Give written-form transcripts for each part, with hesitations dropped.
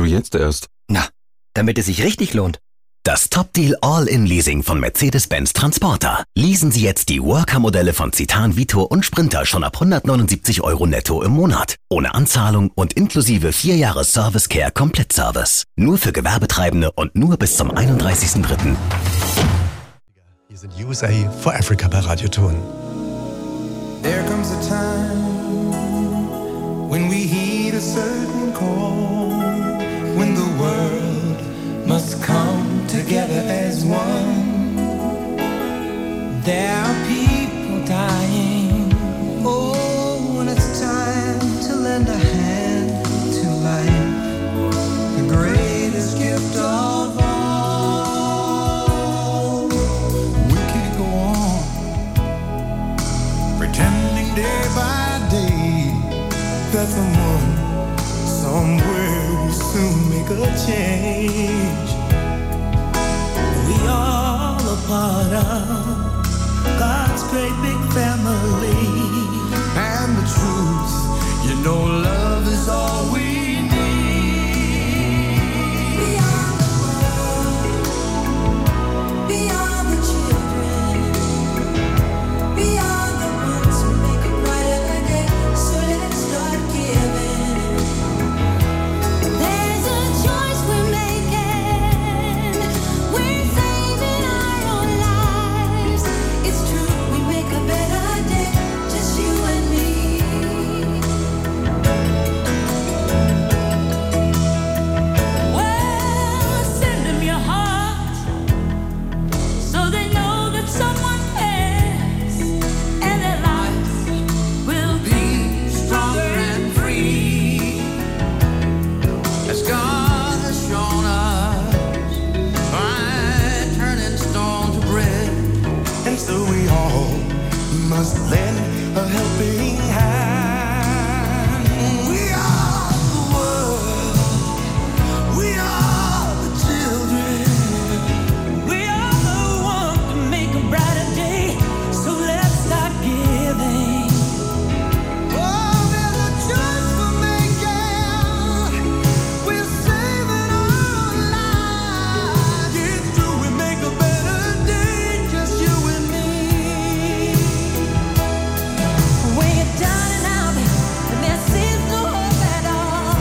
Wieso jetzt erst? Na, damit es sich richtig lohnt. Das Top-Deal All-in-Leasing von Mercedes-Benz Transporter. Leasen Sie jetzt die Worker-Modelle von Citan, Vito und Sprinter schon ab 179 € netto im Monat. Ohne Anzahlung und inklusive 4 Jahre Service-Care Komplettservice. Nur für Gewerbetreibende und nur bis zum 31.03. Hier sind USA for Africa bei Radio Ton. There comes a time when we heed a certain call, when the world must come together as one. There are people dying. Oh, when it's time to lend a hand to life, the greatest gift of all. We could go on pretending day by day that someone somewhere will soon make a change. We all a part of God's great big family. And the truth, you know, love is all we need. Beyond the world, beyond the children, beyond the ones who make a brighter day. So let's start giving. There's a choice we're making. We're saving our own lives. It's true, we make a better day, just you and me. Well, send them your heart so they know that someone cares, and their lives will be stronger and free. As God has shown us by turning stone to bread. And so we all must lend a helping hand. We are the world. We are the children. We are the one to make a brighter day. So let's start giving. Oh, there's a choice we're making. We're saving our lives. It's true, we make a better day, just you and me. When you're down and out, and there seems no hope at all.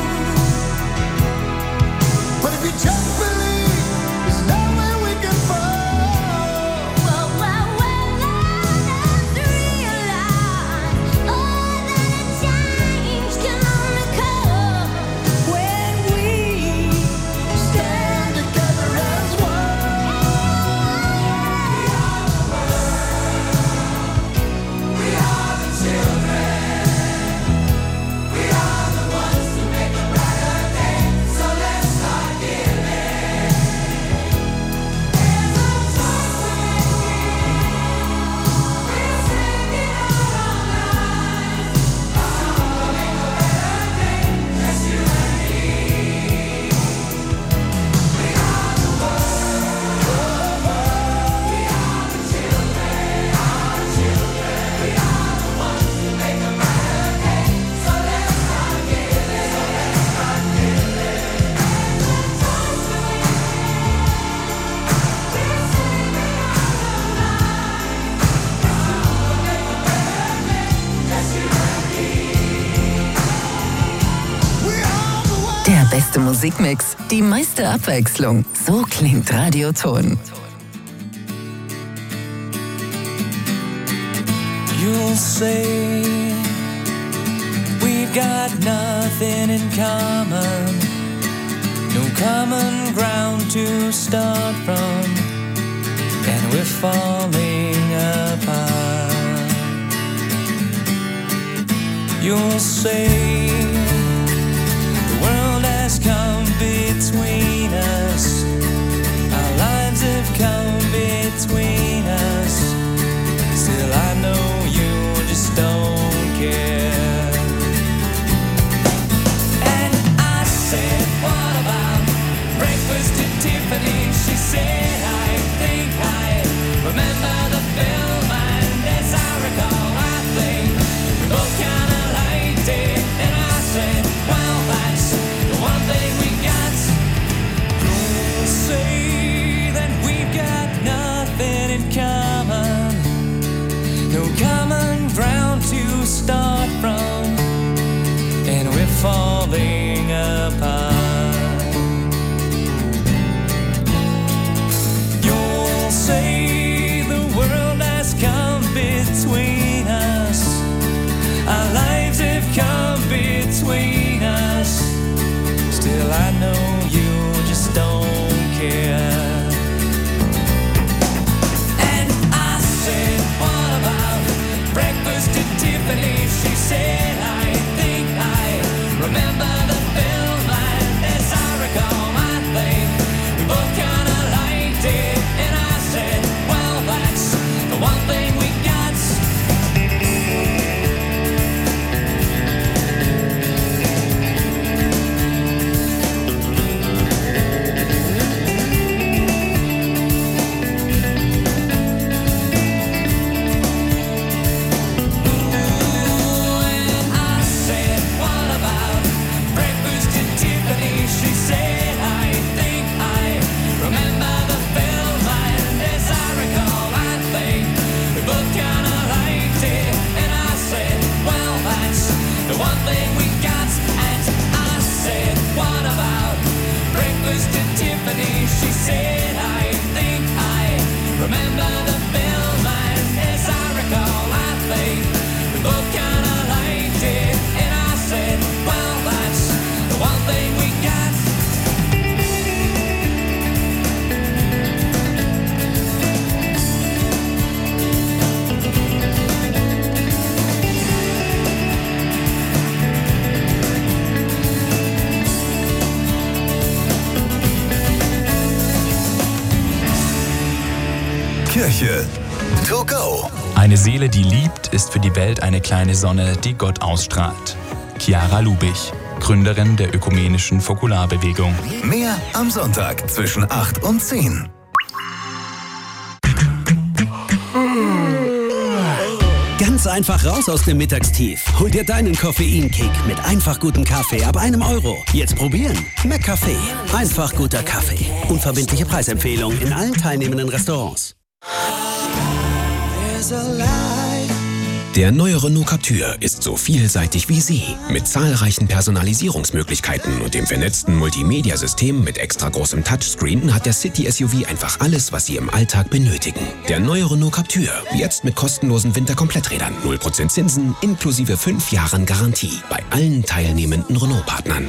But if you just believe, there's nowhere we can fall. Well, let's realize, oh, that a change can only come when we stand together as one. We are the children. We are the ones who make a brighter day. So let's start giving. There's a choice we're making. We're saving our own lives. So we'll make a better day, just you and me. We are the world. We are the children. Our children. We are the ones who make a brighter day. So let's start giving. So let's start giving. There's a choice we're making. We're saving our own lives. So we'll make a better day, just you and me. We are the world. Der beste Musikmix, die meiste Abwechslung. So klingt Radio Ton. You'll say we've got nothing in common, no common ground to start from, and we're falling apart. You'll say the world has come between us, our lives have come between us. Still I know you just don't care. And I said, what about breakfast at Tiffany? She said, I think I remember the film, and as I recall, I think we both kinda liked it. And Remember the film, and as I recall, I think we both kinda liked it. And I said, well, that's the one thing we got. Kirche to go. Eine Seele, die liebt, ist für die Welt eine kleine Sonne, die Gott ausstrahlt. Chiara Lubich, Gründerin der ökumenischen Fokularbewegung. Mehr am Sonntag zwischen 8 und 10. Ganz einfach raus aus dem Mittagstief. Hol dir deinen Koffeinkick mit einfach gutem Kaffee ab €1. Jetzt probieren. McCafé. Einfach guter Kaffee. Unverbindliche Preisempfehlung in allen teilnehmenden Restaurants. Der neue Renault Captur ist so vielseitig wie Sie. Mit zahlreichen Personalisierungsmöglichkeiten und dem vernetzten Multimedia-System mit extra großem Touchscreen hat der City-SUV einfach alles, was Sie im Alltag benötigen. Der neue Renault Captur, jetzt mit kostenlosen Winterkompletträdern, 0% Zinsen, inklusive 5 Jahren Garantie bei allen teilnehmenden Renault-Partnern.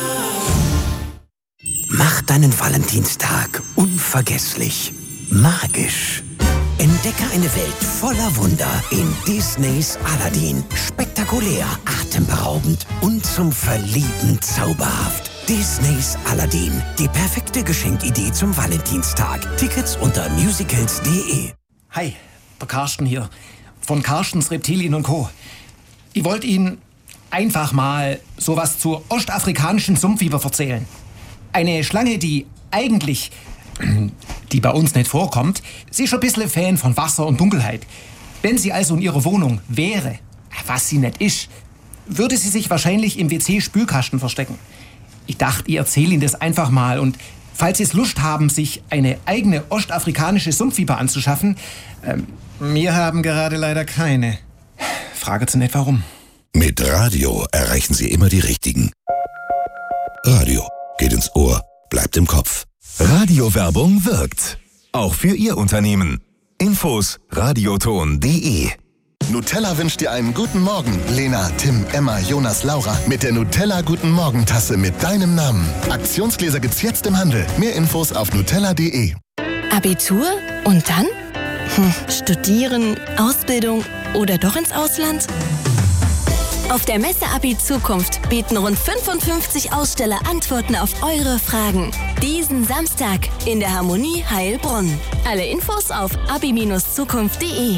Mach deinen Valentinstag unvergesslich. Magisch. Entdecke eine Welt voller Wunder in Disneys Aladdin. Spektakulär, atemberaubend und zum Verlieben zauberhaft. Disneys Aladdin. Die perfekte Geschenkidee zum Valentinstag. Tickets unter musicals.de. Hi, der Karsten hier. Von Karstens Reptilien & Co. Ich wollte Ihnen einfach mal sowas zur ostafrikanischen Sumpfviper erzählen. Eine Schlange, die eigentlich... die bei uns nicht vorkommt. Sie ist schon ein bisschen Fan von Wasser und Dunkelheit. Wenn sie also in ihrer Wohnung wäre, was sie nicht ist, würde sie sich wahrscheinlich im WC-Spülkasten verstecken. Ich dachte, ich erzähle Ihnen das einfach mal und falls Sie es Lust haben, sich eine eigene ostafrikanische Sumpfviper anzuschaffen, wir haben gerade leider keine. Frage Sie nicht, warum. Mit Radio erreichen Sie immer die Richtigen. Radio geht ins Ohr, bleibt im Kopf. Radiowerbung wirkt. Auch für Ihr Unternehmen. Infos radioton.de. Nutella wünscht dir einen guten Morgen. Lena, Tim, Emma, Jonas, Laura. Mit der Nutella Guten Morgen Tasse mit deinem Namen. Aktionsgläser gibt's jetzt im Handel. Mehr Infos auf nutella.de. Abitur? Und dann? Studieren, Ausbildung oder doch ins Ausland? Auf der Messe Abi Zukunft bieten rund 55 Aussteller Antworten auf eure Fragen. Diesen Samstag in der Harmonie Heilbronn. Alle Infos auf abi-zukunft.de.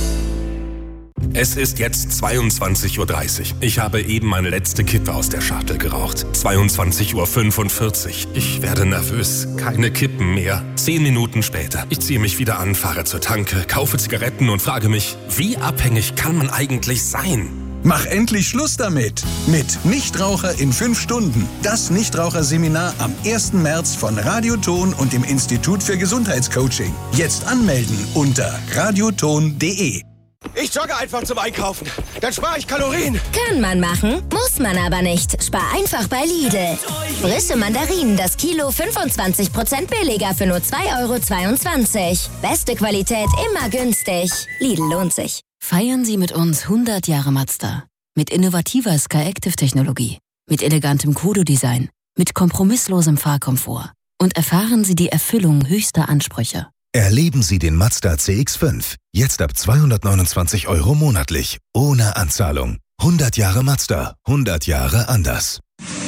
Es ist jetzt 22:30 Uhr. Ich habe eben meine letzte Kippe aus der Schachtel geraucht. 22:45 Uhr. Ich werde nervös. Keine Kippen mehr. 10 Minuten später. Ich ziehe mich wieder an, fahre zur Tanke, kaufe Zigaretten und frage mich, wie abhängig kann man eigentlich sein? Mach endlich Schluss damit. Mit Nichtraucher in 5 Stunden. Das Nichtraucherseminar am 1. März von Radioton und dem Institut für Gesundheitscoaching. Jetzt anmelden unter radioton.de. Ich jogge einfach zum Einkaufen. Dann spare ich Kalorien. Kann man machen, muss man aber nicht. Spar einfach bei Lidl. Frische Mandarinen, das Kilo 25% billiger für nur 2,22 €. Beste Qualität, immer günstig. Lidl lohnt sich. Feiern Sie mit uns 100 Jahre Mazda. Mit innovativer Sky-Active-Technologie, mit elegantem Kodo-Design, mit kompromisslosem Fahrkomfort. Und erfahren Sie die Erfüllung höchster Ansprüche. Erleben Sie den Mazda CX-5. Jetzt ab 229 € monatlich. Ohne Anzahlung. 100 Jahre Mazda. 100 Jahre anders.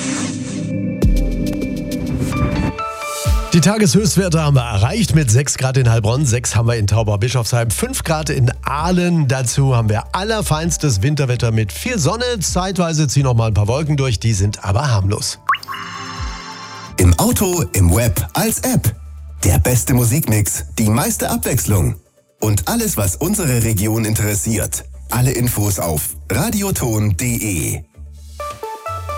Die Tageshöchstwerte haben wir erreicht mit 6 Grad in Heilbronn, 6 haben wir in Tauber-Bischofsheim, 5 Grad in Aalen. Dazu haben wir allerfeinstes Winterwetter mit viel Sonne. Zeitweise ziehen noch mal ein paar Wolken durch, die sind aber harmlos. Im Auto, im Web, als App. Der beste Musikmix, die meiste Abwechslung. Und alles, was unsere Region interessiert. Alle Infos auf radioton.de.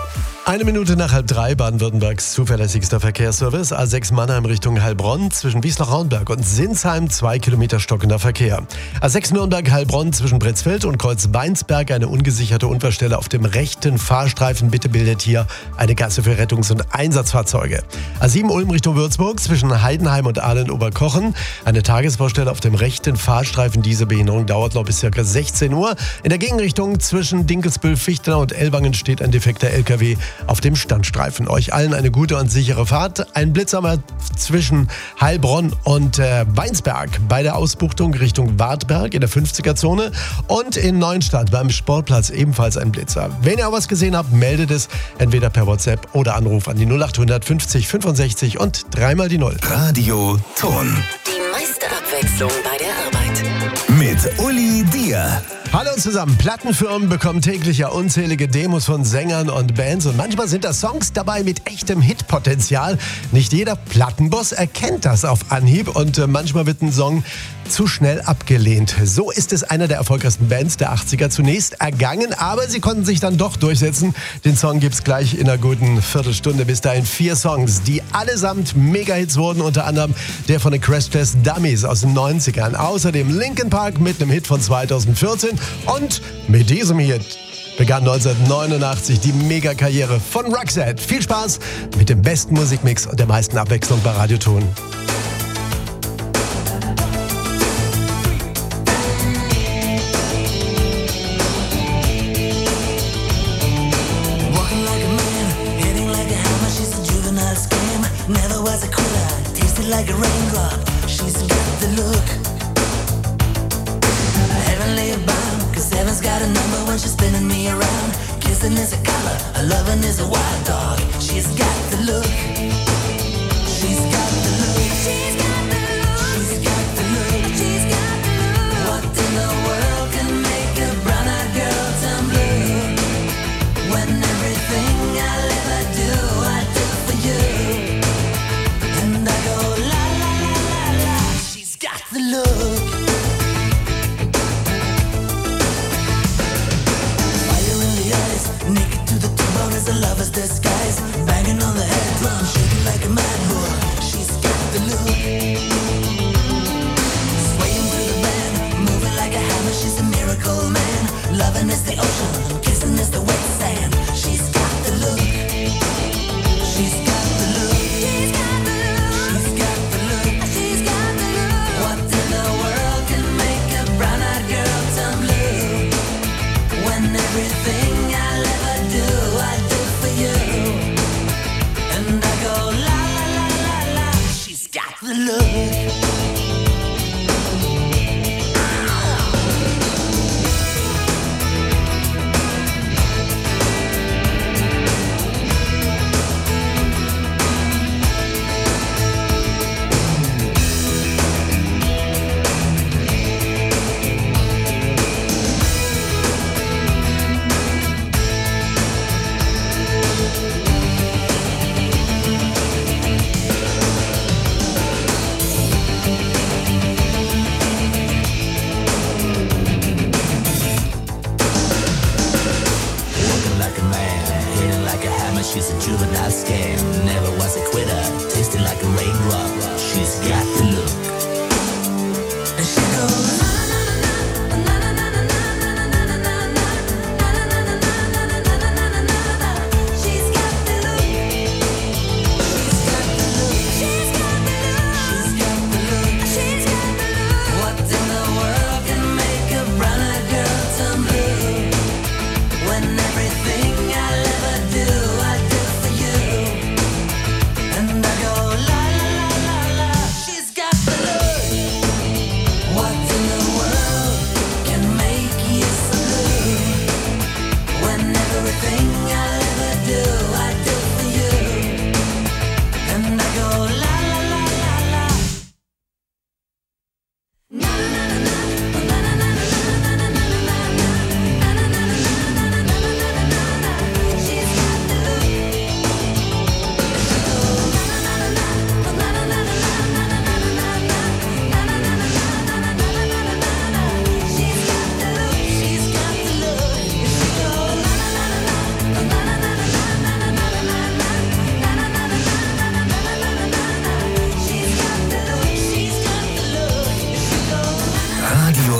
Eine Minute nach 2:30, Baden-Württembergs zuverlässigster Verkehrsservice. A6 Mannheim Richtung Heilbronn, zwischen Wiesloch-Raunberg und Sinsheim 2 Kilometer stockender Verkehr. A6 Nürnberg-Heilbronn zwischen Bretzfeld und Kreuzweinsberg eine ungesicherte Unfallstelle auf dem rechten Fahrstreifen. Bitte bildet hier eine Gasse für Rettungs- und Einsatzfahrzeuge. A7 Ulm Richtung Würzburg zwischen Heidenheim und Ahlen-Oberkochen eine Tagesbaustelle auf dem rechten Fahrstreifen. Diese Behinderung dauert noch bis ca. 16 Uhr. In der Gegenrichtung zwischen Dinkelsbühl, Fichtenau und Ellwangen steht ein defekter LKW auf dem Standstreifen. Euch allen eine gute und sichere Fahrt. Ein Blitzhammer zwischen Heilbronn und Weinsberg bei der Ausbuchtung Richtung Wartberg in der 50er-Zone und in Neuenstadt beim Sportplatz ebenfalls ein Blitzer. Wenn ihr auch was gesehen habt, meldet es entweder per WhatsApp oder Anruf an die 0800 50 65 und 3 die 0. Radio Ton. Die meiste Abwechslung bei der Arbeit. Mit Uli Dier. Hallo zusammen. Plattenfirmen bekommen täglich ja unzählige Demos von Sängern und Bands und manchmal sind da Songs dabei mit echtem Hitpotenzial. Nicht jeder Plattenboss erkennt das auf Anhieb und manchmal wird ein Song zu schnell abgelehnt. So ist es einer der erfolgreichsten Bands der 80er zunächst ergangen, aber sie konnten sich dann doch durchsetzen. Den Song gibt's gleich in einer guten Viertelstunde. Bis dahin 4 Songs, die allesamt Mega-Hits wurden, unter anderem der von den Crash Test Dummies aus den 90ern. Außerdem Linkin Park mit einem Hit von 2014 und mit diesem Hit begann 1989 die Mega-Karriere von Roxette. Viel Spaß mit dem besten Musikmix und der meisten Abwechslung bei Radio Ton. Like a raindrop, she's got the look. Heavenly bound, 'cause heaven's got a number when she's spinning me around. Kissing is a color, her loving is a wild dog. She's got the look. She's got the look. She's got the look. She's got the look. She's got the look. What in the world can make a brown-eyed girl turn blue? When everything I'll ever do, I do for you. And I go la la la la la. She's got the look. Fire in the eyes, naked to the bone as a lover's disguise. Banging on the head drum, shaking like a mad bull. She's got the look. Swaying through the band, moving like a hammer. She's a miracle man. Loving is the ocean, kissing is the wet sand. She's got the look. She's got the look. She's got the look. She's got the look. She's got the look. What in the world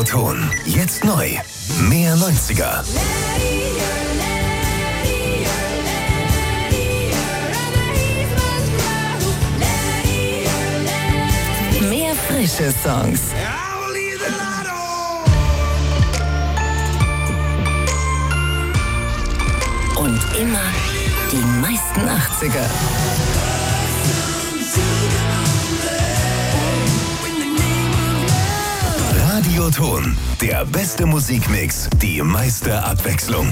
Radioton. Jetzt neu. Mehr 90er. Mehr frische Songs. Und immer die meisten 80er. Radioton. Der beste Musikmix, die meiste Abwechslung.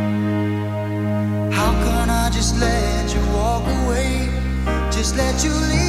Just let you